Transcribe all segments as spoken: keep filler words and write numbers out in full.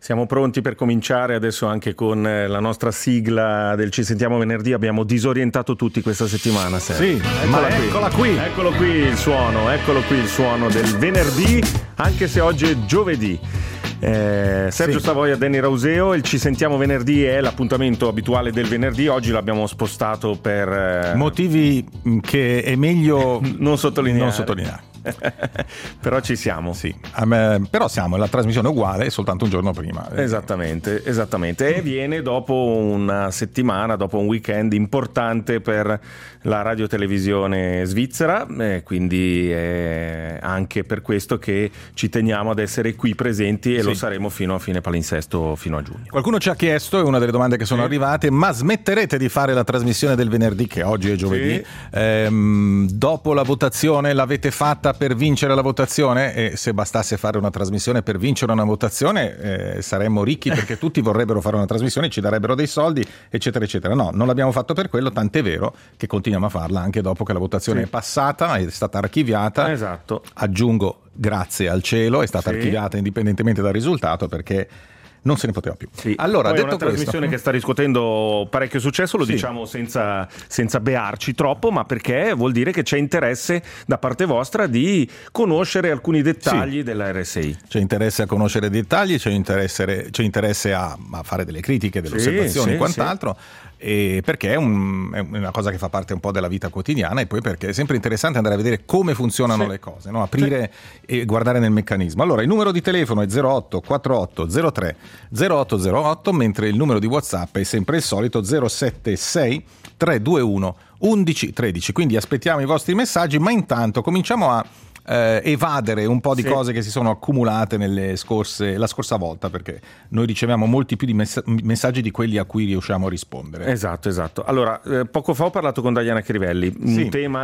Siamo pronti per cominciare adesso anche con la nostra sigla del Ci sentiamo venerdì. Abbiamo disorientato tutti questa settimana, Sergio. Sì, eccola ma qui. eccola qui. Eccolo qui il suono, eccolo qui il suono del venerdì, anche se oggi è giovedì. Eh, Sergio sì. Savoia, Danny Rauseo. Il Ci sentiamo venerdì è l'appuntamento abituale del venerdì. Oggi l'abbiamo spostato per eh... motivi che è meglio non sottolineare. Non sottolineare. Però ci siamo. Sì, um, però siamo, la trasmissione è uguale, soltanto un giorno prima. Esattamente, esattamente. E viene dopo una settimana, dopo un weekend importante per la radiotelevisione svizzera, eh, quindi è anche per questo che ci teniamo ad essere qui presenti e sì. Lo saremo fino a fine palinsesto, fino a giugno. Qualcuno ci ha chiesto, è una delle domande che sono sì. arrivate, ma smetterete di fare la trasmissione del venerdì, che oggi è giovedì, sì. ehm, dopo la votazione l'avete fatta per vincere la votazione? E se bastasse fare una trasmissione per vincere una votazione eh, saremmo ricchi, perché tutti vorrebbero fare una trasmissione, ci darebbero dei soldi, eccetera eccetera. No, non l'abbiamo fatto per quello, tant'è vero che continuiamo a farla anche dopo che la votazione sì. è passata, è stata archiviata. Esatto. Aggiungo, grazie al cielo, è stata sì. archiviata indipendentemente dal risultato, perché non se ne poteva più. Sì. Allora, Poi detto è una questo, trasmissione che sta riscuotendo parecchio successo, lo sì. diciamo senza, senza bearci troppo, ma perché vuol dire che c'è interesse da parte vostra di conoscere alcuni dettagli sì. della R S I. C'è interesse a conoscere i dettagli, c'è interesse, c'è interesse a, a fare delle critiche, delle sì, osservazioni sì, e quant'altro. Sì. E perché è, un, è una cosa che fa parte un po' della vita quotidiana, e poi perché è sempre interessante andare a vedere come funzionano sì. le cose, no? Aprire sì. e guardare nel meccanismo. Allora, il numero di telefono è zero otto quattro otto zero tre zero otto zero otto, mentre il numero di WhatsApp è sempre il solito zero sette sei tre due uno uno uno uno tre. Quindi aspettiamo i vostri messaggi, ma intanto cominciamo a Eh, evadere un po' di sì. cose che si sono accumulate nelle scorse la scorsa volta, perché noi riceviamo molti più di mess- messaggi di quelli a cui riusciamo a rispondere. Esatto, esatto. Allora, eh, poco fa ho parlato con Diana Crivelli. Sì. Un tema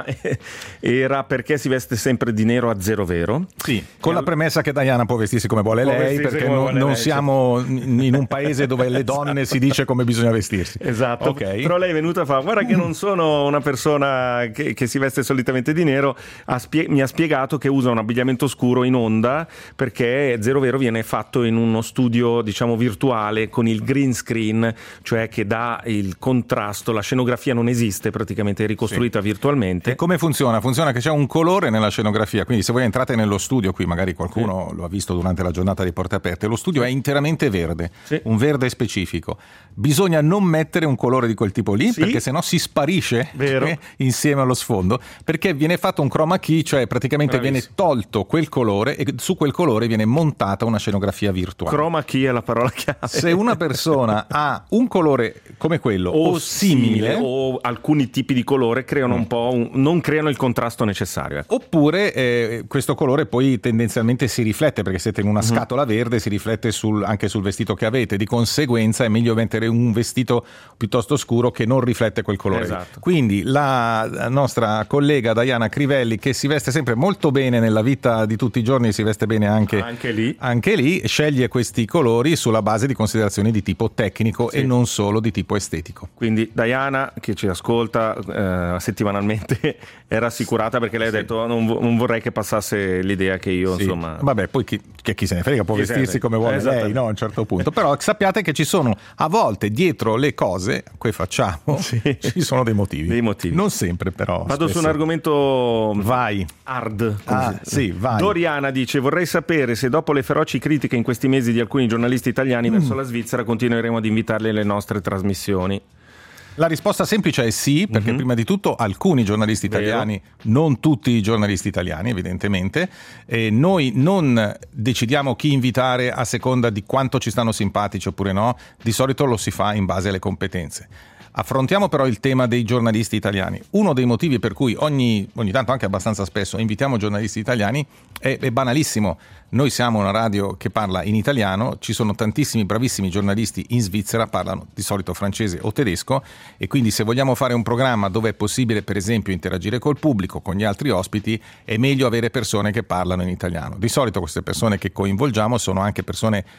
era perché si veste sempre di nero a zero vero. Sì, con e la al... premessa che Diana può vestirsi come vuole può lei, perché come non, vuole non lei, siamo cioè. in un paese dove le donne si dice come bisogna vestirsi. Esatto. Okay. Però lei è venuta a fare: guarda che non sono una persona che, che si veste solitamente di nero. Ha spie- mi ha spiegato che usa un abbigliamento scuro in onda, perché Zero Vero viene fatto in uno studio, diciamo, virtuale, con il green screen, cioè che dà il contrasto, la scenografia non esiste, praticamente è ricostruita sì. virtualmente. E come funziona? Funziona che c'è un colore nella scenografia, quindi se voi entrate nello studio, qui magari qualcuno sì. lo ha visto durante la giornata di Porte Aperte, lo studio è interamente verde, sì. un verde specifico. Bisogna non mettere un colore di quel tipo lì, sì. perché sennò si sparisce eh, insieme allo sfondo, perché viene fatto un chroma key, cioè praticamente Bravissimo. viene tolto quel colore e su quel colore viene montata una scenografia virtuale. Chroma key è la parola chiave. Se una persona ha un colore come quello o, o simile, simile o alcuni tipi di colore creano mm. un po' un, non creano il contrasto necessario, ecco. Oppure eh, questo colore poi tendenzialmente si riflette, perché siete in una mm-hmm. scatola verde, si riflette sul, anche sul vestito che avete, di conseguenza è meglio mettere un vestito piuttosto scuro che non riflette quel colore. Esatto. Quindi la nostra collega Diana Crivelli, che si veste sempre molto bene nella vita di tutti i giorni, si veste bene anche, anche lì anche lì sceglie questi colori sulla base di considerazioni di tipo tecnico sì. e non solo di tipo estetico. Quindi Diana, che ci ascolta eh, settimanalmente, è rassicurata, perché lei ha sì. detto non, vo- non vorrei che passasse l'idea che io sì. insomma vabbè, poi chi, che chi se ne frega, può chi vestirsi come vuole lei, no, a un certo punto. Però sappiate che ci sono a volte dietro le cose che facciamo sì. ci sono dei motivi. dei motivi non sempre, però vado spesso. su un argomento vai hard ah, sì, vai. Doriana dice: vorrei sapere se dopo le feroci critiche in questi mesi di alcuni giornalisti italiani mm. verso la Svizzera continueremo ad invitarli alle nostre trasmissioni. La risposta semplice è sì, perché mm-hmm. prima di tutto alcuni giornalisti italiani, Vero. non tutti i giornalisti italiani evidentemente, e noi non decidiamo chi invitare a seconda di quanto ci stanno simpatici oppure no, di solito lo si fa in base alle competenze. Affrontiamo però il tema dei giornalisti italiani. Uno dei motivi per cui ogni, ogni tanto, anche abbastanza spesso, invitiamo giornalisti italiani è, è banalissimo. Noi siamo una radio che parla in italiano, ci sono tantissimi bravissimi giornalisti in Svizzera, parlano di solito francese o tedesco, e quindi se vogliamo fare un programma dove è possibile, per esempio, interagire col pubblico, con gli altri ospiti, è meglio avere persone che parlano in italiano. Di solito queste persone che coinvolgiamo sono anche persone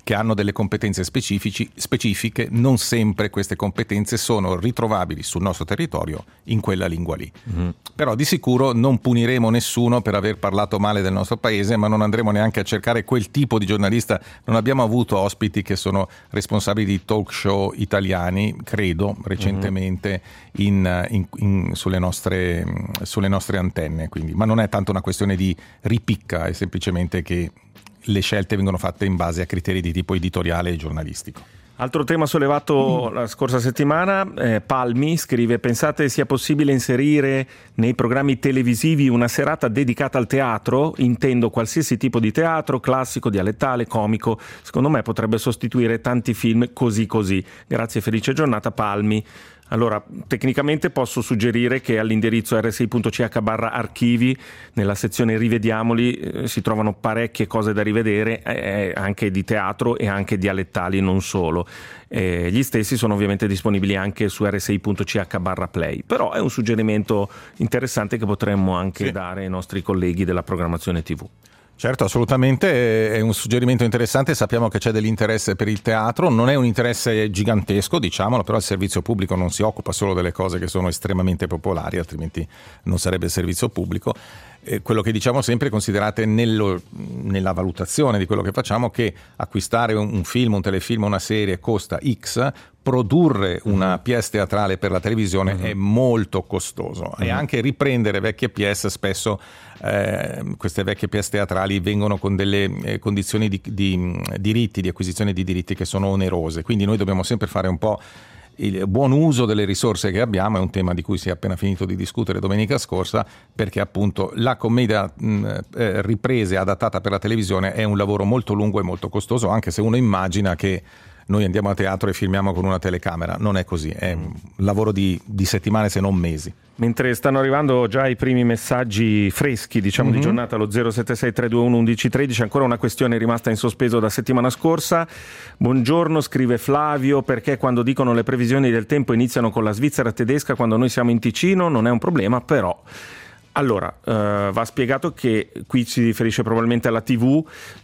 che hanno delle competenze specifici, specifiche, non sempre queste competenze sono ritrovabili sul nostro territorio in quella lingua lì. Mm. Però di sicuro non puniremo nessuno per aver parlato male del nostro paese, ma non andremo neanche a cercare quel tipo di giornalista. Non abbiamo avuto ospiti che sono responsabili di talk show italiani, credo, recentemente mm. in, in, in, sulle, nostre, sulle nostre antenne. Quindi. Ma non è tanto una questione di ripicca, è semplicemente che le scelte vengono fatte in base a criteri di tipo editoriale e giornalistico. Altro tema sollevato mm. la scorsa settimana, eh, Palmi scrive: pensate sia possibile inserire nei programmi televisivi una serata dedicata al teatro? Intendo qualsiasi tipo di teatro, classico, dialettale, comico. Secondo me potrebbe sostituire tanti film così così. Grazie, felice giornata, Palmi. Allora, tecnicamente posso suggerire che all'indirizzo erre sei punto ci acca barra archivi, nella sezione rivediamoli, eh, si trovano parecchie cose da rivedere, eh, anche di teatro e anche dialettali, non solo. Eh, gli stessi sono ovviamente disponibili anche su erre sei punto ci acca barra play, però è un suggerimento interessante che potremmo anche sì. dare ai nostri colleghi della programmazione tivù. Certo, assolutamente, è un suggerimento interessante, sappiamo che c'è dell'interesse per il teatro, non è un interesse gigantesco, diciamolo, però il servizio pubblico non si occupa solo delle cose che sono estremamente popolari, altrimenti non sarebbe il servizio pubblico. Eh, quello che diciamo sempre, considerate nello, nella valutazione di quello che facciamo, che acquistare un, un film, un telefilm, una serie costa X, produrre una pièce teatrale per la televisione uh-huh. è molto costoso uh-huh. e anche riprendere vecchie pièce, spesso eh, queste vecchie pièce teatrali vengono con delle eh, condizioni di, di diritti, di acquisizione di diritti che sono onerose, quindi noi dobbiamo sempre fare un po' il buon uso delle risorse che abbiamo. È un tema di cui si è appena finito di discutere domenica scorsa, perché appunto la commedia mh, eh, ripresa e adattata per la televisione è un lavoro molto lungo e molto costoso, anche se uno immagina che noi andiamo a teatro e filmiamo con una telecamera. Non è così, è un lavoro di, di settimane se non mesi. Mentre stanno arrivando già i primi messaggi freschi, diciamo, mm-hmm. di giornata allo zero sette sei tre due uno uno uno uno tre, ancora una questione rimasta in sospeso da settimana scorsa. Buongiorno, scrive Flavio, perché quando dicono le previsioni del tempo iniziano con la Svizzera tedesca quando noi siamo in Ticino? Non è un problema, però... Allora, uh, va spiegato che qui si riferisce probabilmente alla tivù,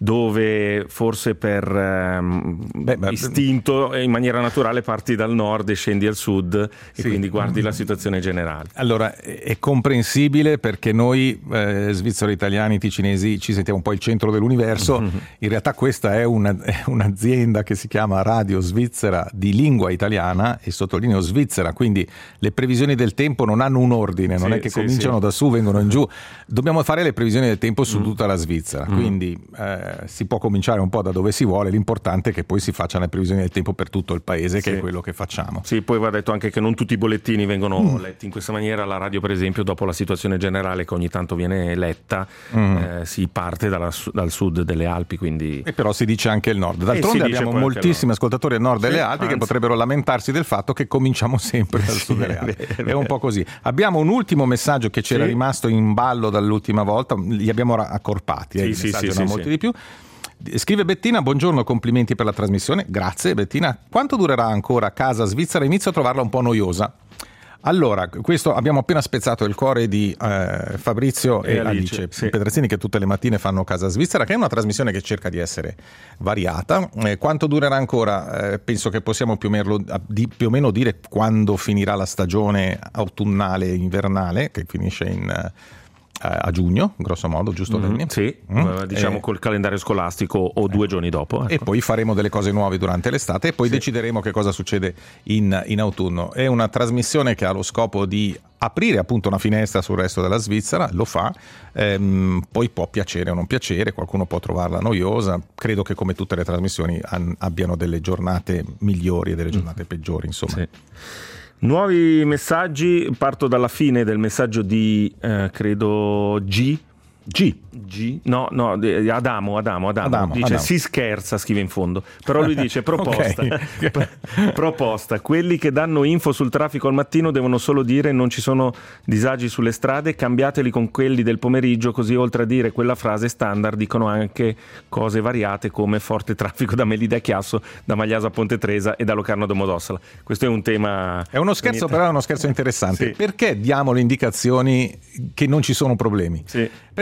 dove forse per um, beh, beh, istinto in maniera naturale parti dal nord e scendi al sud e sì. quindi guardi la situazione generale. Allora, è comprensibile, perché noi eh, svizzeri, italiani, ticinesi ci sentiamo un po' il centro dell'universo. Mm-hmm. In realtà questa è, una, è un'azienda che si chiama Radio Svizzera di lingua italiana, e sottolineo Svizzera, quindi le previsioni del tempo non hanno un ordine, non sì, è che sì, cominciano sì. da su, vengono in giù. Dobbiamo fare le previsioni del tempo su mm. tutta la Svizzera, mm. quindi eh, si può cominciare un po' da dove si vuole, l'importante è che poi si facciano le previsioni del tempo per tutto il paese, che sì. è quello che facciamo. Sì, poi va detto anche che non tutti i bollettini vengono mm. letti in questa maniera. La radio, per esempio, dopo la situazione generale che ogni tanto viene letta, mm. eh, si parte dalla, dal sud delle Alpi, quindi... E però si dice anche il nord. D'altronde abbiamo moltissimi ascoltatori al nord sì, delle Alpi, anzi, che potrebbero lamentarsi del fatto che cominciamo sempre dal sud delle Alpi. È un po' così. Abbiamo un ultimo messaggio che c'era sì. rimasto in ballo dall'ultima volta, li abbiamo accorpati, eh, sì, i messaggi sì, erano sì, molti sì. di più. Scrive Bettina: buongiorno, complimenti per la trasmissione. Grazie Bettina. Quanto durerà ancora Casa Svizzera? Inizio a trovarla un po' noiosa. Allora, questo abbiamo appena spezzato il cuore di eh, Fabrizio e, e Alice, Alice sì. Pedrazzini, che tutte le mattine fanno Casa Svizzera, che è una trasmissione che cerca di essere variata. Eh, quanto durerà ancora? Eh, penso che possiamo più o, meno, di, più o meno dire quando finirà la stagione autunnale e invernale, che finisce in... a giugno, grosso modo, giusto? Mm, sì, mm. diciamo eh, col calendario scolastico o due eh. giorni dopo. Ecco. E poi faremo delle cose nuove durante l'estate e poi sì. decideremo che cosa succede in, in autunno. È una trasmissione che ha lo scopo di aprire appunto una finestra sul resto della Svizzera, lo fa, ehm, poi può piacere o non piacere, qualcuno può trovarla noiosa. Credo che come tutte le trasmissioni an- abbiano delle giornate migliori e delle giornate mm. peggiori, insomma. Sì. Nuovi messaggi, parto dalla fine del messaggio di, eh, credo, G. G. G. No, no, Adamo, Adamo, Adamo. Adamo dice Adamo. Si scherza, scrive in fondo. Però lui dice proposta. proposta. Quelli che danno info sul traffico al mattino devono solo dire non ci sono disagi sulle strade, cambiateli con quelli del pomeriggio, così oltre a dire quella frase standard dicono anche cose variate come forte traffico da Melide a Chiasso, da Magliasa a Ponte Tresa e da Locarno a Domodossola. Questo è un tema... È uno scherzo, però è uno scherzo interessante. Sì. Perché diamo le indicazioni che non ci sono problemi? Sì. Perché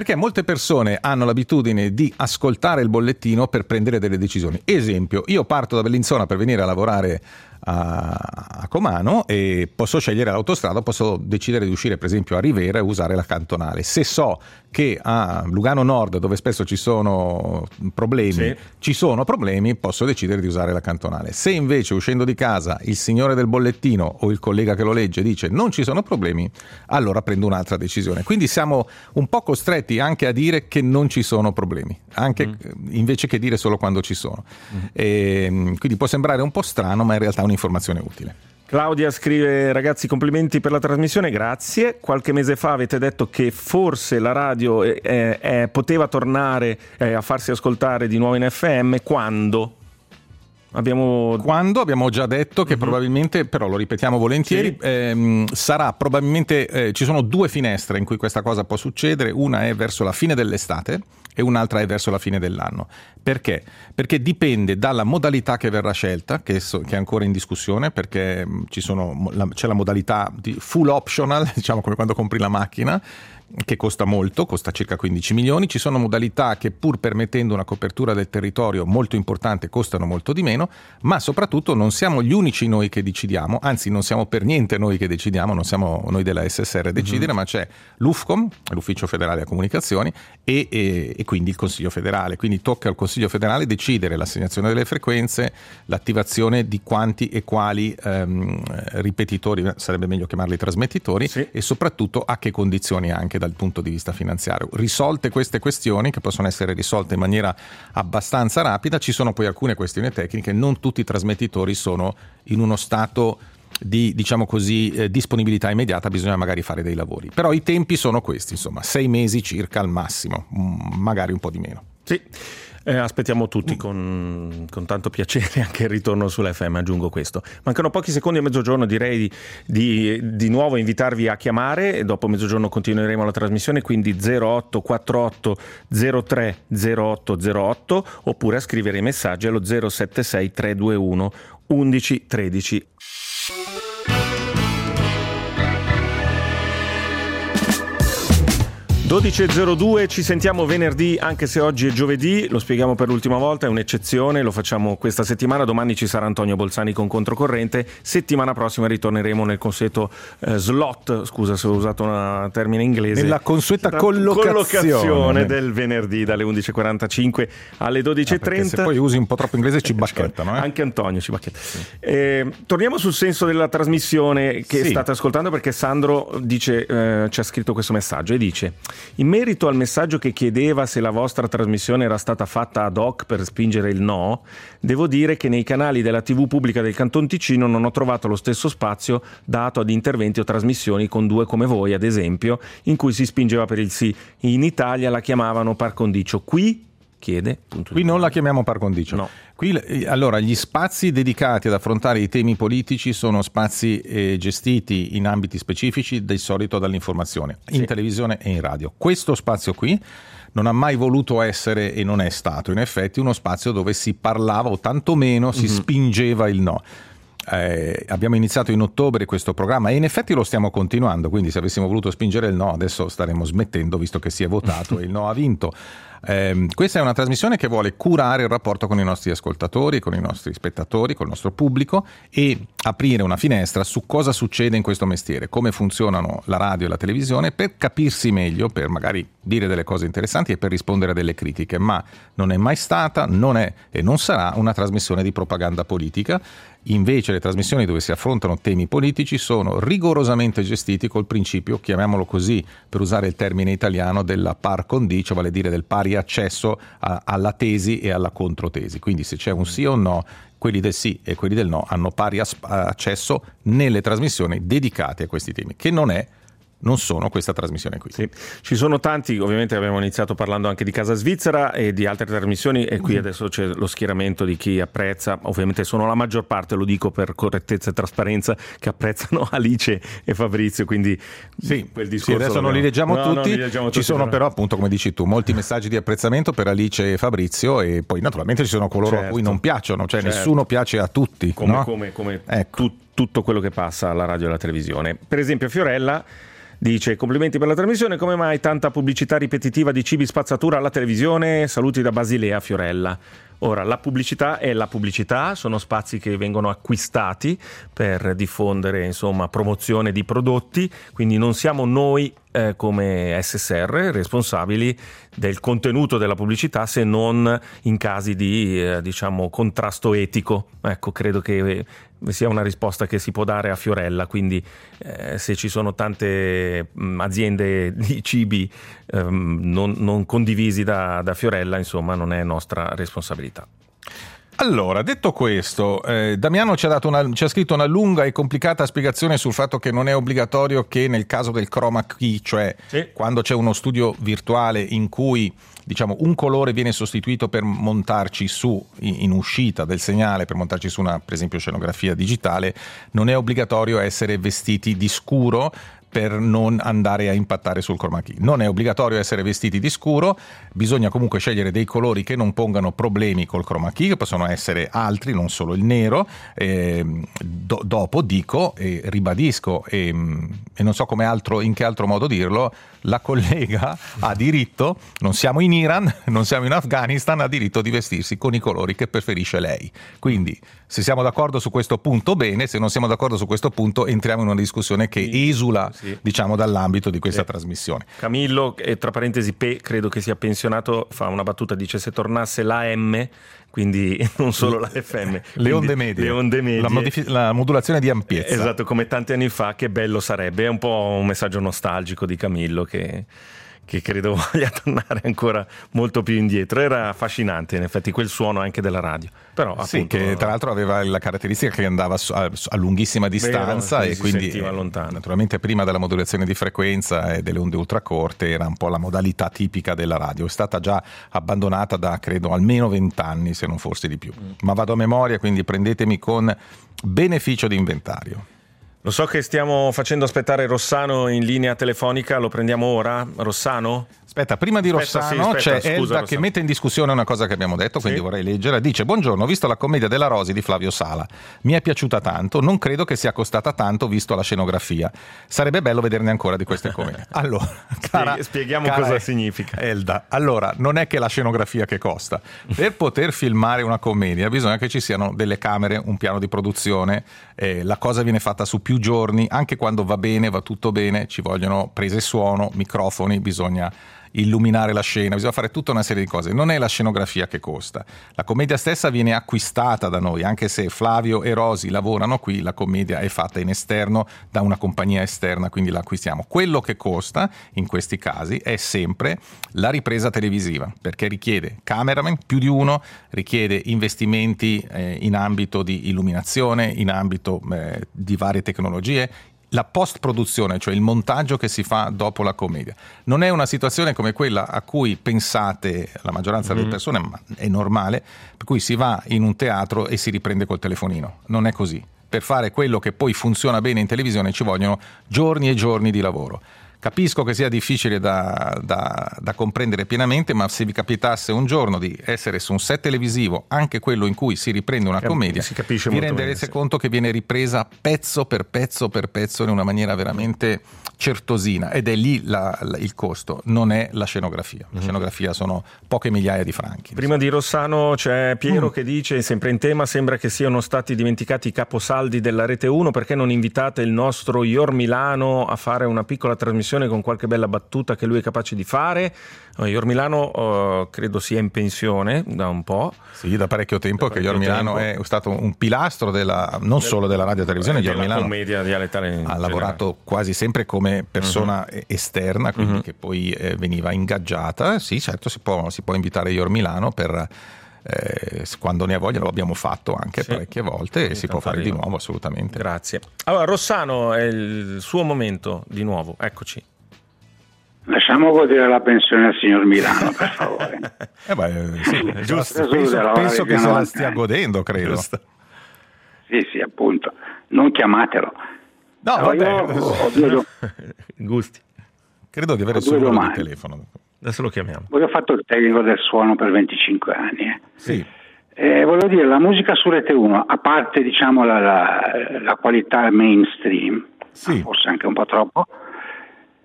Perché molte persone hanno l'abitudine di ascoltare il bollettino per prendere delle decisioni. Esempio, io parto da Bellinzona per venire a lavorare a, a Comano e posso scegliere l'autostrada, posso decidere di uscire per esempio a Rivera e usare la cantonale. Se so che a Lugano Nord, dove spesso ci sono problemi, sì. ci sono problemi, posso decidere di usare la cantonale. Se invece uscendo di casa il signore del bollettino o il collega che lo legge dice non ci sono problemi, allora prendo un'altra decisione. Quindi siamo un po' costretti anche a dire che non ci sono problemi, anche mm. invece che dire solo quando ci sono. Mm. E, quindi può sembrare un po' strano, ma in realtà è un'informazione utile. Claudia scrive: ragazzi, complimenti per la trasmissione, grazie. Qualche mese fa avete detto che forse la radio eh, eh, poteva tornare eh, a farsi ascoltare di nuovo in F M. Quando? Abbiamo... Quando abbiamo già detto che uh-huh. probabilmente, però lo ripetiamo volentieri, sì. ehm, sarà probabilmente, eh, ci sono due finestre in cui questa cosa può succedere, una è verso la fine dell'estate e un'altra è verso la fine dell'anno. Perché? Perché dipende dalla modalità che verrà scelta, che, so, che è ancora in discussione, perché ci sono, la, c'è la modalità di full optional, diciamo come quando compri la macchina, che costa molto, costa circa quindici milioni. Ci sono modalità che, pur permettendo una copertura del territorio molto importante, costano molto di meno, ma soprattutto non siamo gli unici noi che decidiamo, anzi non siamo per niente noi che decidiamo, non siamo noi della S S R a decidere, uh-huh. ma c'è l'U F C O M, l'Ufficio Federale delle Comunicazioni, e, e, e quindi il Consiglio Federale. Quindi tocca al Consiglio Federale decidere l'assegnazione delle frequenze, l'attivazione di quanti e quali ehm, ripetitori, sarebbe meglio chiamarli trasmettitori, sì. e soprattutto a che condizioni anche dal punto di vista finanziario. Risolte queste questioni, che possono essere risolte in maniera abbastanza rapida, ci sono poi alcune questioni tecniche. Non tutti i trasmettitori sono in uno stato di, diciamo così, eh, disponibilità immediata, bisogna magari fare dei lavori. Però i tempi sono questi, insomma, sei mesi circa al massimo, magari un po' di meno. Sì. Eh, aspettiamo tutti con, con tanto piacere anche il ritorno sulla F M, aggiungo questo. Mancano pochi secondi a mezzogiorno, direi di, di, di nuovo invitarvi a chiamare, e dopo mezzogiorno continueremo la trasmissione, quindi zero otto quattro otto zero tre zero otto zero otto, oppure a scrivere i messaggi allo zero sette sei tre due uno undici tredici. dodici e zero due, ci sentiamo venerdì, anche se oggi è giovedì, lo spieghiamo per l'ultima volta, è un'eccezione, lo facciamo questa settimana. Domani ci sarà Antonio Bolzani con Controcorrente, settimana prossima ritorneremo nel consueto eh, slot, scusa se ho usato un termine inglese, nella consueta collocazione. collocazione del venerdì dalle undici e quarantacinque alle dodici e trenta. Ah, se poi usi un po' troppo inglese ci bacchettano. Eh? Anche Antonio ci bacchetta. Sì. Eh, torniamo sul senso della trasmissione che sì. state ascoltando, perché Sandro dice, eh, ci ha scritto questo messaggio e dice: in merito al messaggio che chiedeva se la vostra trasmissione era stata fatta ad hoc per spingere il no, devo dire che nei canali della tivù pubblica del Canton Ticino non ho trovato lo stesso spazio dato ad interventi o trasmissioni con due come voi, ad esempio, in cui si spingeva per il sì. In Italia la chiamavano par condicio. Qui chiede punto qui non la chiamiamo par condicio. No. Qui, allora, gli spazi dedicati ad affrontare i temi politici sono spazi eh, gestiti in ambiti specifici, di solito dall'informazione, in sì. televisione e in radio. Questo spazio qui non ha mai voluto essere, e non è stato in effetti, uno spazio dove si parlava o tantomeno si mm-hmm. spingeva il no. Eh, abbiamo iniziato in ottobre questo programma e in effetti lo stiamo continuando, quindi se avessimo voluto spingere il no adesso staremmo smettendo, visto che si è votato e il no ha vinto. Eh, questa è una trasmissione che vuole curare il rapporto con i nostri ascoltatori, con i nostri spettatori, con il nostro pubblico, e aprire una finestra su cosa succede in questo mestiere, come funzionano la radio e la televisione, per capirsi meglio, per magari dire delle cose interessanti e per rispondere a delle critiche. Ma non è mai stata, non è e non sarà una trasmissione di propaganda politica. Invece le trasmissioni dove si affrontano temi politici sono rigorosamente gestiti col principio, chiamiamolo così per usare il termine italiano, della par condicio, vale a dire del pari accesso a, alla tesi e alla controtesi. Quindi se c'è un sì o un no, quelli del sì e quelli del no hanno pari as- accesso nelle trasmissioni dedicate a questi temi, che non è non sono questa trasmissione qui. Sì. Ci sono tanti, ovviamente abbiamo iniziato parlando anche di Casa Svizzera e di altre trasmissioni, e qui adesso c'è lo schieramento di chi apprezza, ovviamente sono la maggior parte, lo dico per correttezza e trasparenza, che apprezzano Alice e Fabrizio, quindi sì, quel discorso sì, adesso non li leggiamo no, tutti, li leggiamo ci tutti, sono però. però appunto, come dici tu, molti messaggi di apprezzamento per Alice e Fabrizio, e poi naturalmente ci sono coloro certo. a cui non piacciono, cioè certo. nessuno piace a tutti, come, no? come, come ecco. tu, tutto quello che passa alla radio e alla televisione. Per esempio Fiorella Dice: complimenti per la trasmissione, come mai tanta pubblicità ripetitiva di cibi spazzatura alla televisione? Saluti da Basilea Fiorella. Ora, la pubblicità è la pubblicità, sono spazi che vengono acquistati per diffondere, insomma, promozione di prodotti, quindi non siamo noi eh, come S S R responsabili del contenuto della pubblicità, se non in casi di, eh, diciamo, contrasto etico. Ecco, credo che sia una risposta che si può dare a Fiorella, quindi eh, se ci sono tante mh, aziende di cibi ehm, non, non condivisi da, da Fiorella, insomma, non è nostra responsabilità. Allora, detto questo, eh, Damiano ci ha, dato una, ci ha scritto una lunga e complicata spiegazione sul fatto che non è obbligatorio che nel caso del chroma key, cioè sì. quando c'è uno studio virtuale in cui, diciamo, un colore viene sostituito per montarci su, in uscita del segnale, per montarci su una, per esempio, scenografia digitale, non è obbligatorio essere vestiti di scuro per non andare a impattare sul chroma key. Non è obbligatorio essere vestiti di scuro, bisogna comunque scegliere dei colori che non pongano problemi col chroma key, che possono essere altri, non solo il nero. E, do, dopo dico e ribadisco e, e non so come altro, in che altro modo dirlo, la collega ha diritto, non siamo in Iran, non siamo in Afghanistan, ha diritto di vestirsi con i colori che preferisce lei. Quindi se siamo d'accordo su questo punto, bene; se non siamo d'accordo su questo punto, entriamo in una discussione che sì, esula sì. diciamo dall'ambito di questa sì. trasmissione. Camillo, e tra parentesi P, credo che sia pensionato, fa una battuta, dice: se tornasse l'A M, quindi non solo la F M, le onde medie, le onde medie. La, modifi- la modulazione di ampiezza, esatto, come tanti anni fa, che bello sarebbe. È un po' un messaggio nostalgico di Camillo che che credo voglia tornare ancora molto più indietro. Era affascinante in effetti quel suono anche della radio, però sì, appunto, che tra l'altro aveva la caratteristica che andava a, a lunghissima distanza, vero, e quindi sentiva lontano. Naturalmente prima della modulazione di frequenza e delle onde ultracorte era un po' la modalità tipica della radio. È stata già abbandonata da credo almeno vent'anni, se non forse di più, mm. ma vado a memoria, quindi prendetemi con beneficio di inventario. Lo so che stiamo facendo aspettare Rossano in linea telefonica, lo prendiamo ora? Rossano? Aspetta, prima di aspetta, Rossano sì, aspetta, c'è scusa, Elda Rossano. che mette in discussione una cosa che abbiamo detto, quindi sì. vorrei leggerla. Dice: buongiorno, ho visto la commedia della Rosi di Flavio Sala, mi è piaciuta tanto, non credo che sia costata tanto visto la scenografia, sarebbe bello vederne ancora di queste commedie. Allora, cara, spieghiamo cara cosa significa. Elda, allora, non è che la scenografia che costa. Per poter filmare una commedia bisogna che ci siano delle camere, un piano di produzione, eh, la cosa viene fatta su più giorni, anche quando va bene, va tutto bene, ci vogliono prese suono, microfoni, bisogna illuminare la scena, bisogna fare tutta una serie di cose. Non è la scenografia che costa, la commedia stessa viene acquistata da noi, anche se Flavio e Rosi lavorano qui, la commedia è fatta in esterno da una compagnia esterna, quindi la acquistiamo. Quello che costa in questi casi è sempre la ripresa televisiva, perché richiede cameraman, più di uno, richiede investimenti eh, in ambito di illuminazione, in ambito eh, di varie tecnologie, la post-produzione, cioè il montaggio che si fa dopo la commedia. Non è una situazione come quella a cui pensate la maggioranza delle persone, ma è normale, per cui si va in un teatro e si riprende col telefonino. Non è così. Per fare quello che poi funziona bene in televisione ci vogliono giorni e giorni di lavoro. Capisco che sia difficile da, da, da comprendere pienamente, ma se vi capitasse un giorno di essere su un set televisivo, anche quello in cui si riprende una commedia, si capisce vi molto renderete bene, conto sì. che viene ripresa pezzo per pezzo per pezzo in una maniera veramente certosina, ed è lì la, la, il costo, non è la scenografia. La scenografia sono poche migliaia di franchi. Prima di Rossano c'è Piero mm. che dice, sempre in tema: sembra che siano stati dimenticati i caposaldi della Rete uno, perché non invitate il nostro Ior Milano a fare una piccola trasmissione con qualche bella battuta che lui è capace di fare? Ior Milano uh, credo sia in pensione da un po'. Sì, da parecchio tempo, da che Ior Milano tempo. È stato un pilastro della, non solo della radio e televisione, Ior Milano commedia dialettale ha lavorato quasi sempre come persona uh-huh. esterna, quindi uh-huh. che poi eh, veniva ingaggiata. Sì, certo, si può, si può invitare Ior Milano per... Eh, quando ne ha voglia, lo abbiamo fatto anche sì. parecchie volte e si può fare di nuovo, assolutamente. Grazie. Allora, Rossano, è il suo momento di nuovo, eccoci. Lasciamo godere la pensione al signor Milano, per favore. eh beh, sì, giusto. Penso, penso che se la stia godendo, credo. Giusto. Sì, sì, appunto. Non chiamatelo. No, vabbè. Ho, ho due... Gusti. Credo di avere il suo numero di telefono. Adesso lo chiamiamo. Poi ho fatto il tecnico del suono per venticinque anni. Eh. Sì. Eh, volevo dire, la musica su Rete uno, a parte diciamo la, la, la qualità mainstream, sì. forse anche un po' troppo,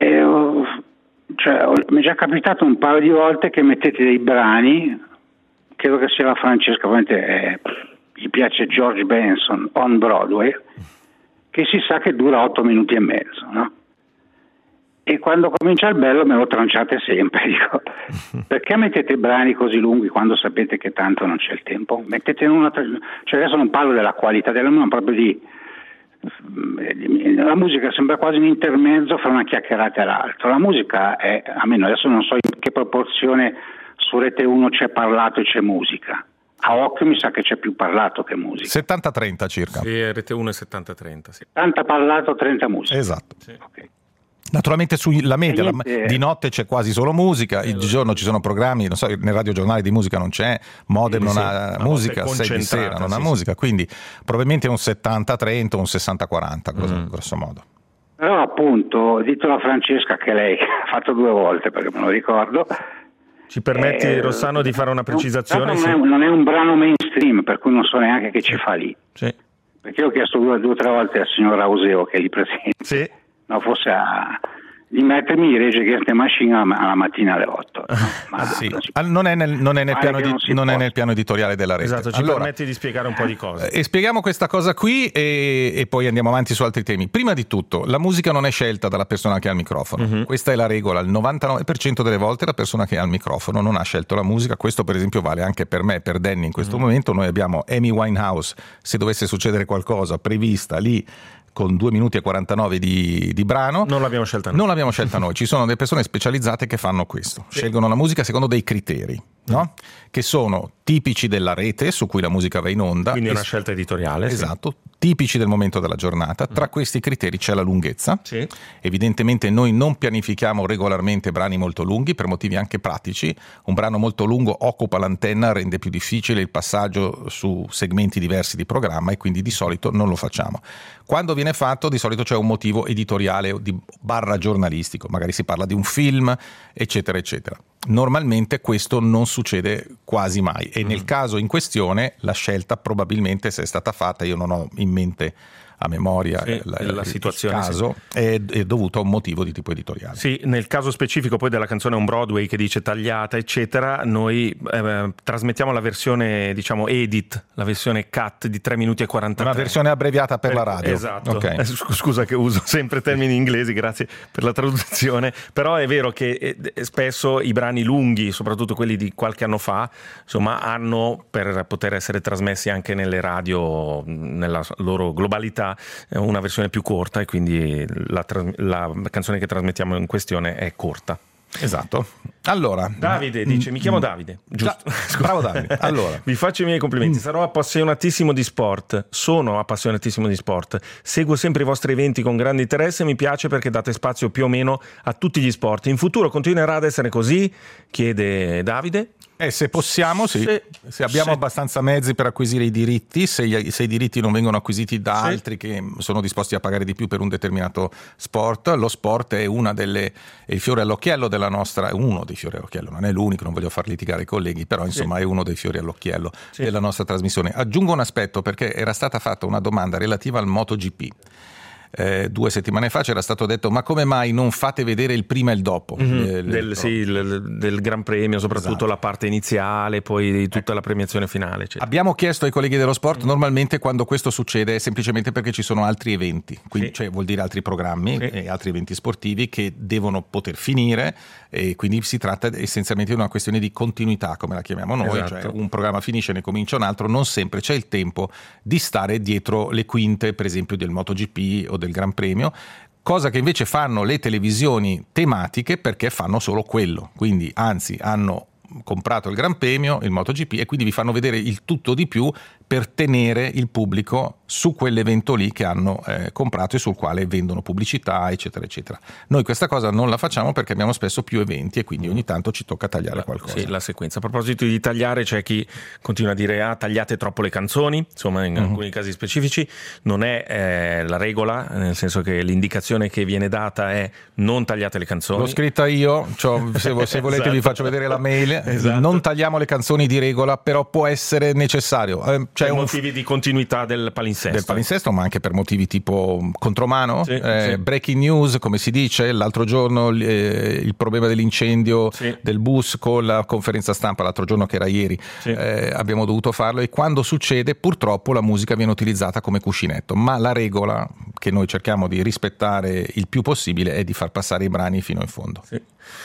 E, cioè, mi è già capitato un paio di volte che mettete dei brani, credo che sia la Francesca, eh, gli piace George Benson on Broadway, che si sa che dura otto minuti e mezzo, no? E quando comincia il bello me lo tranciate sempre, dico, perché mettete brani così lunghi quando sapete che tanto non c'è il tempo? Mettete in una, cioè adesso non parlo della qualità della musica, ma proprio di, la musica sembra quasi un intermezzo fra una chiacchierata e l'altra. La musica è, almeno adesso non so in che proporzione su Rete uno c'è parlato e c'è musica. A occhio mi sa che c'è più parlato che musica. settanta trenta circa. Sì, Rete uno è settanta trenta. Sì. settanta parlato, trenta musica. Esatto. Sì. Okay. Naturalmente sulla media, niente, la, di notte c'è quasi solo musica, il giorno ci sono programmi, non so, nel radiogiornale di musica non c'è, Modem non sì, ha musica, sei di sera non sì, ha musica, sì. Quindi probabilmente un settanta trenta, un sessanta quaranta, mm. grosso modo. Però appunto, dito la Francesca che lei ha fatto due volte, perché me lo ricordo. Ci permetti, eh, Rossano, di fare una precisazione? Non, sì. è, non è un brano mainstream, per cui non so neanche che ci fa lì. Sì. Perché io ho chiesto due o tre volte al signor Rauseo, che è lì presente. Sì. No, forse a, di mettermi i Rage Against the Machine alla mattina alle otto. No? Ma sì. non, si, non è nel, non è nel, piano, di, non non è nel piano editoriale della Rete. Esatto, ci allora, permetti di spiegare un po' di cose. E spieghiamo questa cosa qui e, e poi andiamo avanti su altri temi. Prima di tutto, la musica non è scelta dalla persona che ha il microfono. Uh-huh. Questa è la regola. Il novantanove per cento delle volte la persona che ha il microfono non ha scelto la musica. Questo per esempio vale anche per me, per Danny in questo uh-huh. momento. Noi abbiamo Amy Winehouse, se dovesse succedere qualcosa, prevista lì con due minuti e quarantanove di, di brano. Non l'abbiamo scelta noi. Non l'abbiamo scelta noi. Ci sono delle persone specializzate che fanno questo. Sì. Scelgono la musica secondo dei criteri, no? Che sono tipici della rete su cui la musica va in onda. Quindi è una es- scelta editoriale. Esatto. Sì. Tipici del momento della giornata. Tra questi criteri c'è la lunghezza. Sì. Evidentemente noi non pianifichiamo regolarmente brani molto lunghi per motivi anche pratici. Un brano molto lungo occupa l'antenna, rende più difficile il passaggio su segmenti diversi di programma e quindi di solito non lo facciamo. Quando viene fatto di solito c'è un motivo editoriale o di barra giornalistico, magari si parla di un film, eccetera, eccetera. Normalmente questo non succede quasi mai e mm. nel caso in questione la scelta probabilmente, se è stata fatta, io non ho in mente a memoria sì, la, la il situazione, caso, sì. è, è dovuto a un motivo di tipo editoriale. Sì, nel caso specifico poi della canzone On Broadway che dice tagliata eccetera, noi eh, trasmettiamo la versione diciamo edit, la versione cut di tre minuti e quarantatré. Una versione abbreviata per eh, la radio. Esatto, okay. eh, scusa che uso sempre termini inglesi, grazie per la traduzione, però è vero che eh, spesso i brani lunghi, soprattutto quelli di qualche anno fa, insomma hanno, per poter essere trasmessi anche nelle radio nella loro globalità, una versione più corta e quindi la, la canzone che trasmettiamo in questione è corta. Esatto. Allora, Davide dice: mi chiamo Davide, giusto? Già, bravo Davide. Allora, vi faccio i miei complimenti. Sarò appassionatissimo di sport. Sono appassionatissimo di sport. Seguo sempre i vostri eventi con grande interesse. Mi piace perché date spazio più o meno a tutti gli sport. In futuro continuerà ad essere così? Chiede Davide. Eh, se possiamo, sì. Se, se abbiamo se... abbastanza mezzi per acquisire i diritti, se, se i diritti non vengono acquisiti da sì. altri che sono disposti a pagare di più per un determinato sport, lo sport è una delle è il fiore all'occhiello della nostra, uno dei fiori all'occhiello, non è l'unico, non voglio far litigare i colleghi, però insomma sì. è uno dei fiori all'occhiello sì. della nostra trasmissione. Aggiungo un aspetto, perché era stata fatta una domanda relativa al MotoGP. Eh, due settimane fa c'era stato detto: ma come mai non fate vedere il prima e il dopo mm-hmm. eh, del, sì, il, del Gran Premio, soprattutto esatto. la parte iniziale, poi tutta eh. la premiazione finale eccetera. Abbiamo chiesto ai colleghi dello sport, mm-hmm. normalmente quando questo succede è semplicemente perché ci sono altri eventi, quindi sì. cioè vuol dire altri programmi sì. e altri eventi sportivi che devono poter finire, e quindi si tratta essenzialmente di una questione di continuità, come la chiamiamo noi, esatto. cioè un programma finisce, ne comincia un altro, non sempre c'è il tempo di stare dietro le quinte, per esempio del MotoGP o del Gran Premio, cosa che invece fanno le televisioni tematiche, perché fanno solo quello, quindi anzi hanno comprato il Gran Premio, il MotoGP, e quindi vi fanno vedere il tutto di più per tenere il pubblico su quell'evento lì che hanno eh, comprato e sul quale vendono pubblicità eccetera eccetera. Noi questa cosa non la facciamo perché abbiamo spesso più eventi e quindi ogni tanto ci tocca tagliare qualcosa. Sì, la sequenza. A proposito di tagliare, c'è chi continua a dire ah tagliate troppo le canzoni, insomma in uh-huh. alcuni casi specifici non è eh, la regola, nel senso che l'indicazione che viene data è non tagliate le canzoni. L'ho scritta io, cioè, se, se volete esatto. vi faccio vedere la mail. Esatto. Non tagliamo le canzoni di regola, però può essere necessario. Eh, c'è un... motivi di continuità del palinsesto. palinsesto. del palinsesto, ma anche per motivi tipo contromano, sì, eh, sì. breaking news, come si dice. L'altro giorno eh, il problema dell'incendio sì. del bus con la conferenza stampa, l'altro giorno che era ieri, sì. eh, abbiamo dovuto farlo, e quando succede purtroppo la musica viene utilizzata come cuscinetto, ma la regola che noi cerchiamo di rispettare il più possibile è di far passare i brani fino in fondo. Sì.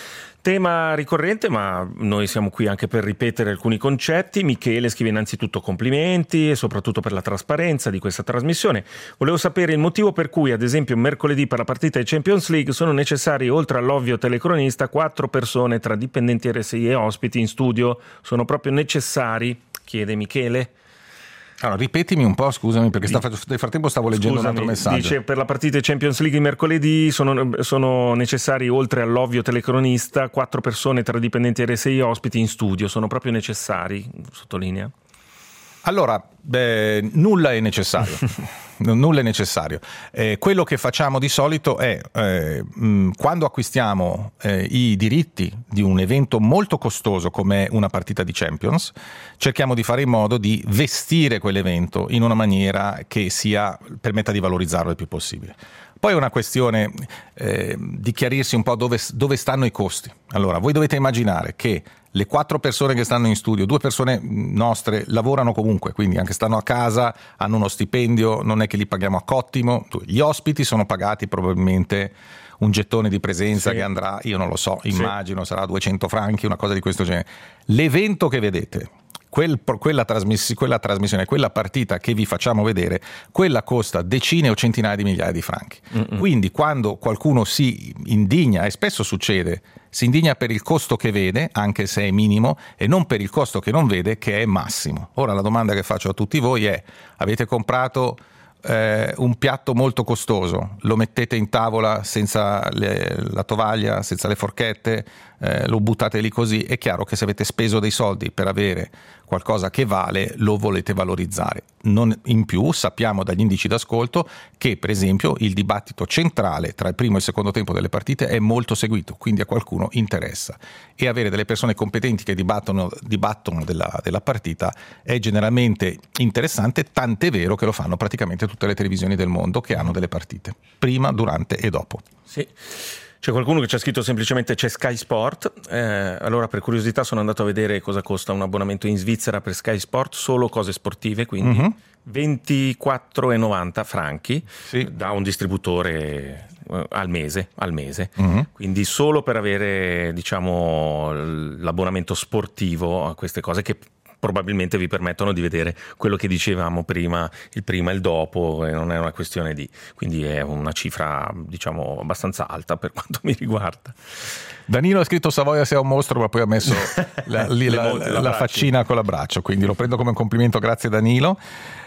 Tema ricorrente, ma noi siamo qui anche per ripetere alcuni concetti. Michele scrive innanzitutto complimenti e soprattutto per la trasparenza di questa trasmissione. Volevo sapere il motivo per cui, ad esempio, mercoledì per la partita di Champions League sono necessari, oltre all'ovvio telecronista, quattro persone tra dipendenti R S I e ospiti in studio. Sono proprio necessari? Chiede Michele. Allora, ripetimi un po', scusami, perché sta, nel frattempo stavo leggendo Scusami, un altro messaggio. Dice, per la partita di Champions League di mercoledì sono, sono necessari, oltre all'ovvio telecronista, quattro persone tra dipendenti R S I e ospiti in studio. Sono proprio necessari, sottolinea? Allora, beh, nulla è necessario. Nulla è necessario. Eh, quello che facciamo di solito è, eh, mh, quando acquistiamo eh, i diritti di un evento molto costoso come una partita di Champions, cerchiamo di fare in modo di vestire quell'evento in una maniera che sia, permetta di valorizzarlo il più possibile. Poi è una questione eh, di chiarirsi un po' dove, dove stanno i costi. Allora, voi dovete immaginare che le quattro persone che stanno in studio, due persone nostre, lavorano comunque, quindi anche stanno a casa, hanno uno stipendio, non è che li paghiamo a cottimo. Gli ospiti sono pagati probabilmente un gettone di presenza, sì, che andrà, io non lo so, immagino, sì, sarà duecento franchi, una cosa di questo genere. L'evento che vedete, Quel, quella, trasmiss- quella trasmissione, quella partita che vi facciamo vedere, quella costa decine o centinaia di migliaia di franchi. Mm-mm. Quindi quando qualcuno si indigna, e spesso succede, si indigna per il costo che vede, anche se è minimo, e non per il costo che non vede, che è massimo. Ora la domanda che faccio a tutti voi è: avete comprato eh, un piatto molto costoso, lo mettete in tavola senza le, la tovaglia, senza le forchette, eh, lo buttate lì così? È chiaro che se avete speso dei soldi per avere qualcosa che vale, lo volete valorizzare. Non, in più sappiamo dagli indici d'ascolto che, per esempio, il dibattito centrale tra il primo e il secondo tempo delle partite è molto seguito, quindi a qualcuno interessa, e avere delle persone competenti che dibattono, dibattono della, della partita è generalmente interessante, tant'è vero che lo fanno praticamente tutte le televisioni del mondo che hanno delle partite, prima, durante e dopo. Sì. C'è qualcuno che ci ha scritto semplicemente c'è Sky Sport, eh, allora per curiosità sono andato a vedere cosa costa un abbonamento in Svizzera per Sky Sport, solo cose sportive, quindi uh-huh. ventiquattro e novanta franchi, sì, da un distributore eh, al mese, al mese. Uh-huh. Quindi solo per avere, diciamo, l'abbonamento sportivo a queste cose che probabilmente vi permettono di vedere quello che dicevamo prima, il prima e il dopo, e non è una questione di, quindi è una cifra, diciamo, abbastanza alta per quanto mi riguarda. Danilo ha scritto Savoia sia un mostro, ma poi ha messo la, lì, la, la, la faccina con l'abbraccio, quindi lo prendo come un complimento, grazie Danilo.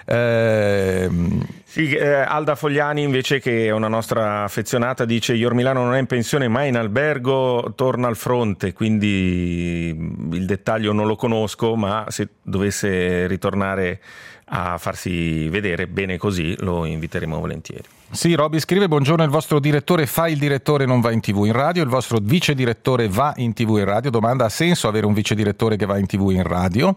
Eh... Sì, eh, Alda Fogliani invece, che è una nostra affezionata, dice Ior Milano non è in pensione ma in albergo, torna al fronte, quindi il dettaglio non lo conosco, ma se dovesse ritornare a farsi vedere bene così lo inviteremo volentieri. Sì, Roby scrive: buongiorno, il vostro direttore fa il direttore, non va in tv in radio, il vostro vice direttore va in tv in radio. Domanda: ha senso avere un vice direttore che va in tv in radio?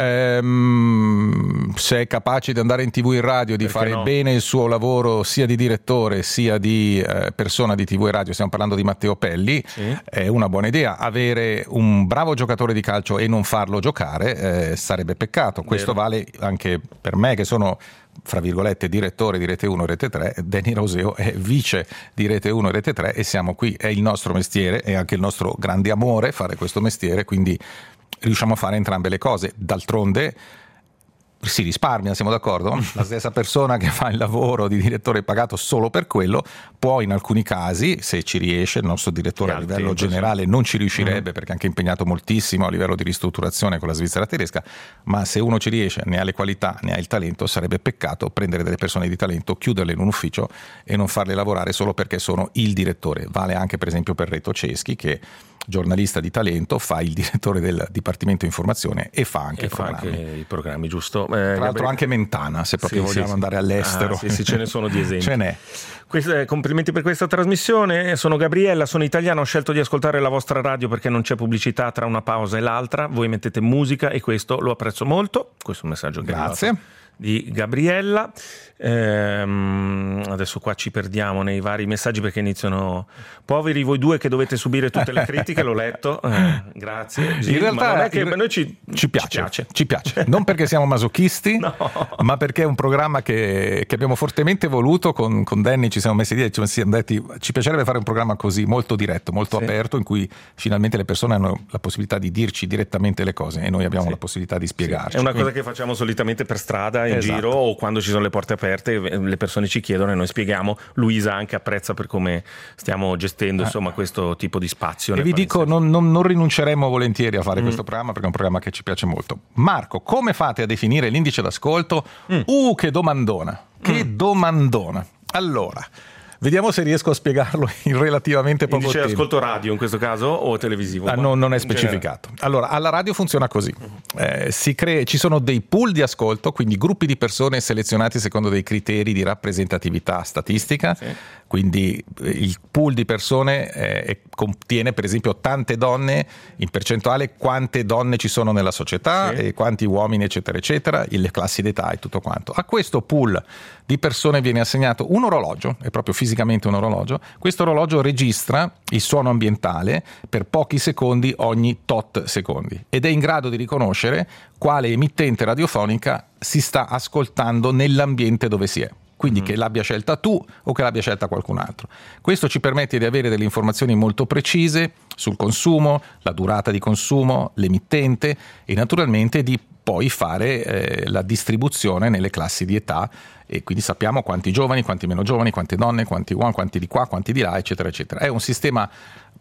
Ehm, se è capace di andare in tv in radio, di Perché fare no? bene il suo lavoro sia di direttore sia di eh, persona di tv e radio, stiamo parlando di Matteo Pelli, sì, è una buona idea. Avere un bravo giocatore di calcio e non farlo giocare eh, sarebbe peccato. Vero. Questo vale anche per me, che sono, fra virgolette, direttore di Rete uno e Rete tre. Danny Roseo è vice di Rete uno e Rete tre e siamo qui, è il nostro mestiere, è anche il nostro grande amore fare questo mestiere, quindi riusciamo a fare entrambe le cose. D'altronde si risparmia, siamo d'accordo? La stessa persona che fa il lavoro di direttore pagato solo per quello può, in alcuni casi, se ci riesce, il nostro direttore a livello generale non ci riuscirebbe, mm. perché è anche impegnato moltissimo a livello di ristrutturazione con la Svizzera tedesca, ma se uno ci riesce, ne ha le qualità, ne ha il talento, sarebbe peccato prendere delle persone di talento, chiuderle in un ufficio e non farle lavorare solo perché sono il direttore. Vale anche per esempio per Reto Ceschi, che giornalista di talento, fa il direttore del Dipartimento Informazione e fa anche, e programmi. Fa anche i programmi, giusto? Eh, Tra l'altro Gabriele... anche Mentana, se proprio sì, vogliamo sì, andare all'estero. Ah, sì, sì, ce ne sono di esempi. Ce n'è. Questa, complimenti per questa trasmissione. Sono Gabriella, sono italiana, ho scelto di ascoltare la vostra radio perché non c'è pubblicità tra una pausa e l'altra. Voi mettete musica e questo lo apprezzo molto. Questo è un messaggio che Grazie. di Gabriella. Ehm, adesso qua ci perdiamo nei vari messaggi perché iniziano: poveri voi due che dovete subire tutte le critiche, l'ho letto, eh, grazie. In realtà ma non è che a noi ci, ci, piace, ci piace, ci piace, non perché siamo masochisti, no, ma perché è un programma che, che abbiamo fortemente voluto. Con, con Danny ci siamo messi lì e ci siamo detti ci piacerebbe fare un programma così, molto diretto, molto sì. aperto, in cui finalmente le persone hanno la possibilità di dirci direttamente le cose e noi abbiamo sì. la possibilità di spiegarci. Sì. È una Quindi... cosa che facciamo solitamente per strada, in esatto. giro, o quando ci sono le porte aperte, le persone ci chiedono e noi spieghiamo. Luisa anche apprezza per come stiamo gestendo, insomma, questo tipo di spazio. E vi dico, non, non, non rinunceremo volentieri a fare mm. questo programma, perché è un programma che ci piace molto. Marco, come fate a definire l'indice d'ascolto? Mm. Uh, che domandona, che mm. domandona. Allora, vediamo se riesco a spiegarlo in relativamente poco Indice tempo. Ascolto radio in questo caso o televisivo? Ah, no, non è specificato. Allora, alla radio funziona così. Eh, si crea, ci sono dei pool di ascolto, quindi gruppi di persone selezionati secondo dei criteri di rappresentatività statistica. Sì. Quindi il pool di persone eh, contiene per esempio tante donne in percentuale, quante donne ci sono nella società, sì. e quanti uomini eccetera eccetera, le classi d'età e tutto quanto. A questo pool di persone viene assegnato un orologio, è proprio fisicamente un orologio. Questo orologio registra il suono ambientale per pochi secondi ogni tot secondi ed è in grado di riconoscere quale emittente radiofonica si sta ascoltando nell'ambiente dove si è. Quindi mm. che l'abbia scelta tu o che l'abbia scelta qualcun altro. Questo ci permette di avere delle informazioni molto precise sul consumo, la durata di consumo, l'emittente e naturalmente di poi fare eh, la distribuzione nelle classi di età, e quindi sappiamo quanti giovani, quanti meno giovani, quante donne, quanti uomini, quanti di qua, quanti di là, eccetera, eccetera. È un sistema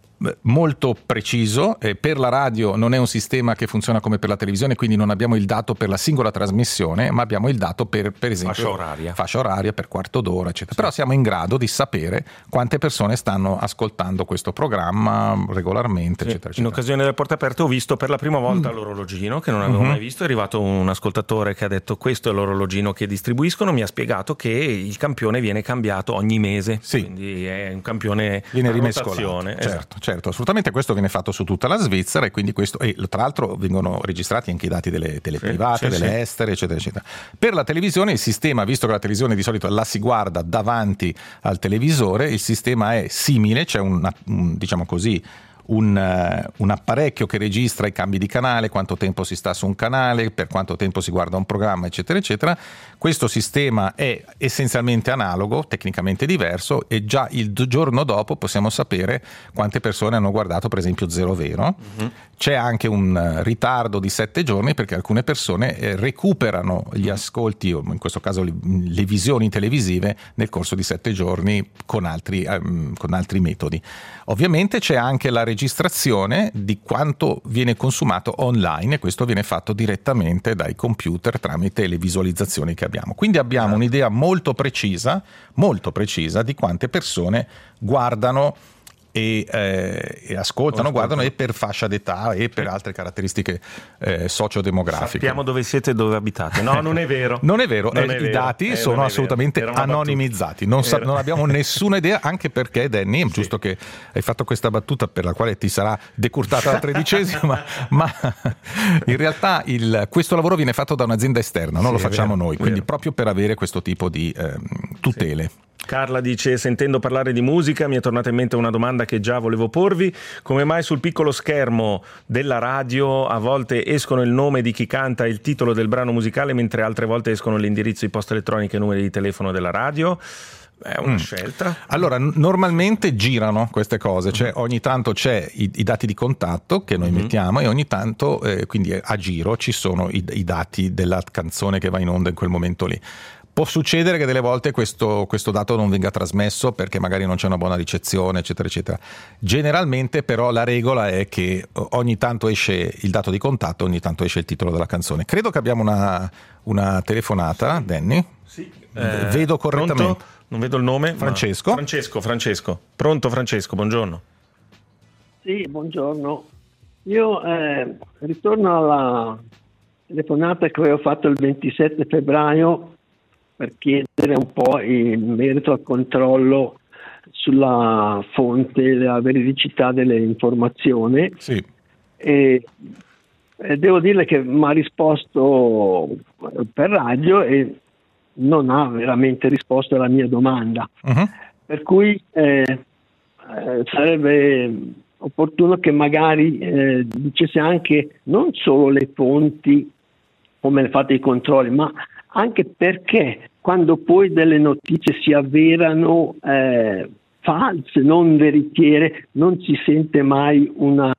molto preciso. Eh, per la radio non è un sistema che funziona come per la televisione, quindi non abbiamo il dato per la singola trasmissione, ma abbiamo il dato per, per esempio, fascia oraria, fascia oraria per quarto d'ora, eccetera. Sì. Però siamo in grado di sapere quante persone stanno ascoltando questo programma regolarmente, sì. eccetera, eccetera. In occasione delle porte aperte ho visto per la prima volta mm. l'orologino che non avevo mm-hmm. mai visto. È arrivato un ascoltatore che ha detto: questo è l'orologino che distribuiscono. Mi ha spiegato che il campione viene cambiato ogni mese, sì. quindi è un campione viene a rimescolato, rotazione. certo. Esatto. Certo, assolutamente. Questo viene fatto su tutta la Svizzera e quindi questo, e tra l'altro vengono registrati anche i dati delle, delle sì, private, sì, delle sì. estere, eccetera, eccetera. Per la televisione il sistema, visto che la televisione di solito la si guarda davanti al televisore, il sistema è simile, c'è una, un, diciamo così, Un, uh, un apparecchio che registra i cambi di canale, quanto tempo si sta su un canale, per quanto tempo si guarda un programma, eccetera, eccetera. Questo sistema è essenzialmente analogo, tecnicamente diverso, e già il giorno dopo possiamo sapere quante persone hanno guardato, per esempio, Zero Vero. Mm-hmm. C'è anche un uh, ritardo di sette giorni perché alcune persone eh, recuperano gli ascolti, o in questo caso le, le visioni televisive, nel corso di sette giorni con altri, um, con altri metodi. Ovviamente c'è anche la registrazione di quanto viene consumato online, e questo viene fatto direttamente dai computer tramite le visualizzazioni che abbiamo. Quindi abbiamo un'idea molto precisa, molto precisa di quante persone guardano e, eh, e ascoltano, guardano, e per fascia d'età e per altre caratteristiche eh, sociodemografiche. Sappiamo dove siete e dove abitate. No, non è vero. Non è vero, non eh, è i vero. dati eh, sono assolutamente anonimizzati. Non, sa- non abbiamo nessuna idea, anche perché, Danny, è sì. giusto che hai fatto questa battuta per la quale ti sarà decurtata la tredicesima, ma in realtà il, questo lavoro viene fatto da un'azienda esterna, non sì, lo facciamo vero, noi, quindi vero. proprio per avere questo tipo di eh, tutele. Sì. Carla dice: sentendo parlare di musica mi è tornata in mente una domanda che già volevo porvi. Come mai sul piccolo schermo della radio a volte escono il nome di chi canta e il titolo del brano musicale, mentre altre volte escono l'indirizzo di posta elettronica e numeri di telefono della radio? È una mm. scelta. Allora, n- normalmente girano queste cose, cioè ogni tanto c'è i, i dati di contatto che noi mm-hmm. mettiamo, e ogni tanto eh, quindi a giro ci sono i, i dati della canzone che va in onda in quel momento lì. Può succedere che delle volte questo, questo dato non venga trasmesso perché magari non c'è una buona ricezione, eccetera, eccetera. Generalmente però la regola è che ogni tanto esce il dato di contatto, ogni tanto esce il titolo della canzone. Credo che abbiamo una, una telefonata, Danny? Sì. Eh, vedo correttamente. Pronto? Non vedo il nome. Francesco? Francesco, Francesco. Pronto Francesco, buongiorno. Sì, buongiorno. Io eh, ritorno alla telefonata che avevo fatto il ventisette febbraio per chiedere un po' in merito al controllo sulla fonte, la veridicità delle informazioni. Sì. E, e devo dire che mi ha risposto per radio e non ha veramente risposto alla mia domanda. Uh-huh. Per cui eh, eh, sarebbe opportuno che magari eh, dicesse anche non solo le fonti, come fate i controlli, ma anche perché quando poi delle notizie si avverano eh, false, non veritiere, non si sente mai una,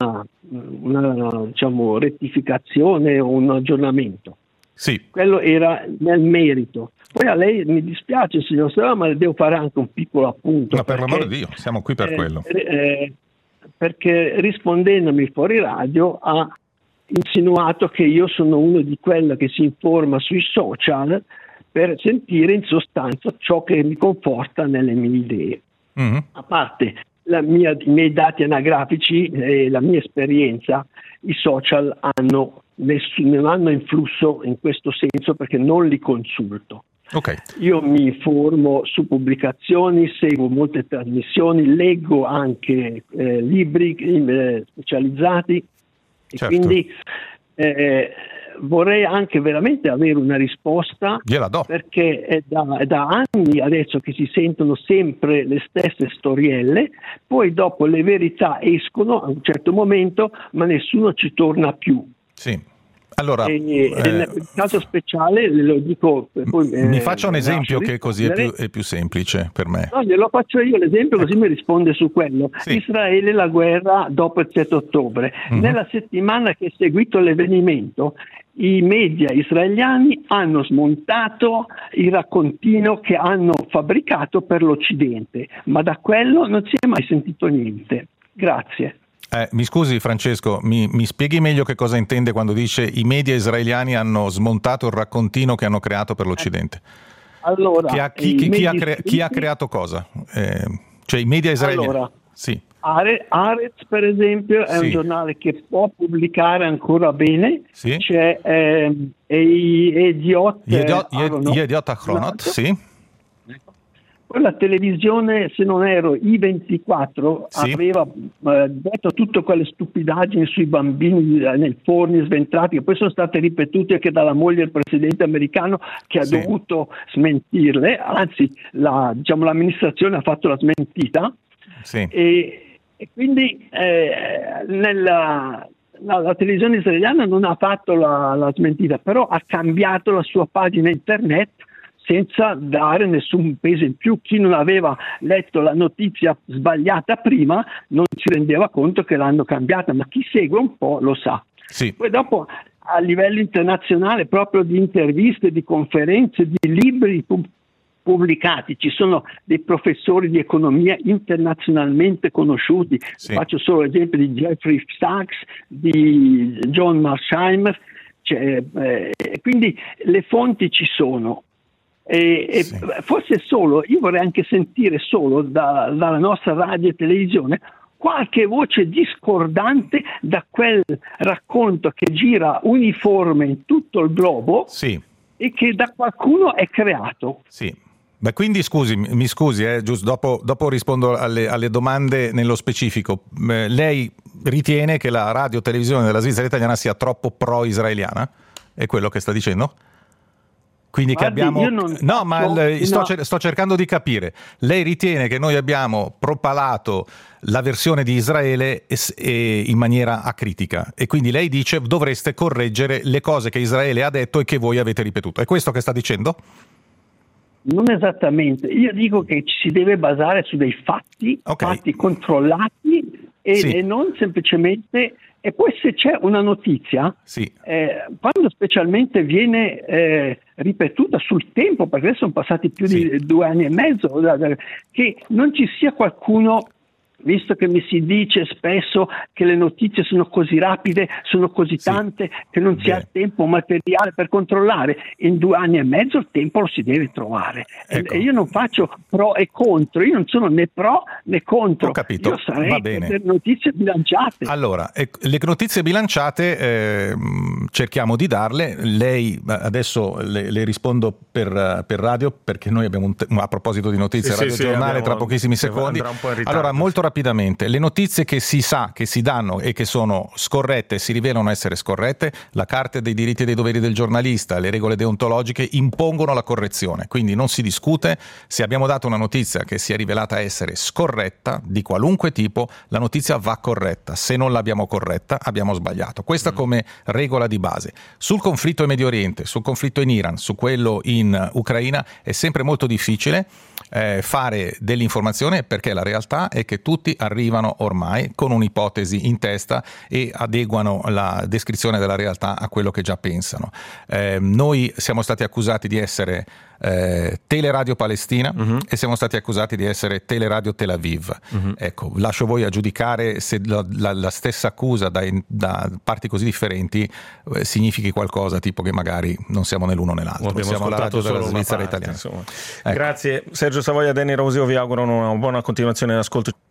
una diciamo, rettificazione o un aggiornamento. Sì. Quello era nel merito. Poi a lei mi dispiace, signor Serra, ma devo fare anche un piccolo appunto. Ma per l'amore di Dio, siamo qui per eh, quello. Eh, perché rispondendomi fuori radio ha insinuato che io sono uno di quello che si informa sui social per sentire in sostanza ciò che mi conforta nelle mie idee. Mm-hmm. A parte la mia, i miei dati anagrafici e la mia esperienza, i social hanno nessun, non hanno influsso in questo senso perché non li consulto. Okay. Io mi informo su pubblicazioni, seguo molte trasmissioni, leggo anche eh, libri eh, specializzati. Certo. E quindi eh, vorrei anche veramente avere una risposta, gliela do, perché è da, è da anni adesso che si sentono sempre le stesse storielle, poi dopo le verità escono a un certo momento ma nessuno ci torna più. Sì. Allora, e, eh, nel caso speciale lo dico poi, mi eh, faccia un esempio che così è più, è più semplice per me. No, glielo faccio io l'esempio, ecco. Così mi risponde su quello. Sì. Israele, la guerra dopo il sette ottobre. Mm-hmm. Nella settimana che è seguito l'avvenimento, i media israeliani hanno smontato il raccontino che hanno fabbricato per l'Occidente, ma da quello non si è mai sentito niente. Grazie. Eh, mi scusi Francesco, mi, mi spieghi meglio che cosa intende quando dice i media israeliani hanno smontato il raccontino che hanno creato per l'Occidente? Allora, chi ha, chi, chi, chi, ha, cre- chi ha creato cosa? Eh, cioè i media israeliani? Allora, sì. Haaretz per esempio è sì. un giornale che può pubblicare ancora bene, sì. C'è eh, Idiot Idiot Achronot, sì. Poi la televisione, se non ero I ventiquattro, sì. aveva eh, detto tutte quelle stupidaggini sui bambini nei forni sventrati, che poi sono state ripetute anche dalla moglie del presidente americano, che ha sì. dovuto smentirle, anzi la, diciamo, l'amministrazione ha fatto la smentita. Sì. E, e quindi eh, nella, la, la televisione israeliana non ha fatto la, la smentita, però ha cambiato la sua pagina internet senza dare nessun peso in più. Chi non aveva letto la notizia sbagliata prima non si rendeva conto che l'hanno cambiata, ma chi segue un po' lo sa. Sì. Poi dopo a livello internazionale, proprio di interviste, di conferenze, di libri pub- pubblicati, ci sono dei professori di economia internazionalmente conosciuti, sì. Faccio solo l'esempio di Jeffrey Sachs, di John Marsheimer, cioè, eh, quindi le fonti ci sono. E, e sì. Forse solo, io vorrei anche sentire solo da, dalla nostra radio e televisione qualche voce discordante da quel racconto che gira uniforme in tutto il globo, sì. E che da qualcuno è creato. Sì. Beh, quindi scusi, mi scusi, eh, giusto dopo, dopo rispondo alle, alle domande nello specifico. Eh, lei ritiene che la radio televisione della Svizzera italiana sia troppo pro-israeliana? È quello che sta dicendo? Quindi Guardi, che abbiamo non... no ma no, il, sto, no. cer- sto cercando di capire, lei ritiene che noi abbiamo propalato la versione di Israele e, e in maniera acritica e quindi lei dice dovreste correggere le cose che Israele ha detto e che voi avete ripetuto, è questo che sta dicendo? Non esattamente, io dico che ci si deve basare su dei fatti, okay. fatti controllati e, sì. e non semplicemente. E poi se c'è una notizia, sì. eh, quando specialmente viene eh, ripetuta sul tempo, perché adesso sono passati più sì. di due anni e mezzo, che non ci sia qualcuno, visto che mi si dice spesso che le notizie sono così rapide, sono così sì. tante, che non si ha tempo materiale per controllare, in due anni e mezzo il tempo lo si deve trovare. Ecco. E io non faccio pro e contro, io non sono né pro né contro. Ho capito. Io sarei Va bene. per notizie bilanciate. Allora, le notizie bilanciate eh, cerchiamo di darle, lei adesso le, le rispondo per, per radio, perché noi abbiamo un te- a proposito di notizie, sì, Radio sì, Giornale abbiamo, tra pochissimi secondi. Allora, molto rapidamente, le notizie che si sa, che si danno e che sono scorrette, si rivelano essere scorrette, la Carta dei diritti e dei doveri del giornalista, le regole deontologiche impongono la correzione, quindi non si discute. Se abbiamo dato una notizia che si è rivelata essere scorretta, di qualunque tipo, la notizia va corretta. Se non l'abbiamo corretta, abbiamo sbagliato. Questa come regola di base. Sul conflitto in Medio Oriente, sul conflitto in Iran, su quello in Ucraina, è sempre molto difficile eh, fare dell'informazione, perché la realtà è che tutti arrivano ormai con un'ipotesi in testa e adeguano la descrizione della realtà a quello che già pensano. Eh, noi siamo stati accusati di essere eh, Teleradio Palestina uh-huh. e siamo stati accusati di essere Teleradio Tel Aviv. Uh-huh. Ecco, lascio voi a giudicare se la, la, la stessa accusa da, da parti così differenti eh, significhi qualcosa, tipo che magari non siamo né l'uno né l'altro, siamo la radio della Svizzera italiana. Ecco. Grazie Sergio Savoia, Danny Rosio, vi auguro una buona continuazione d'ascolto.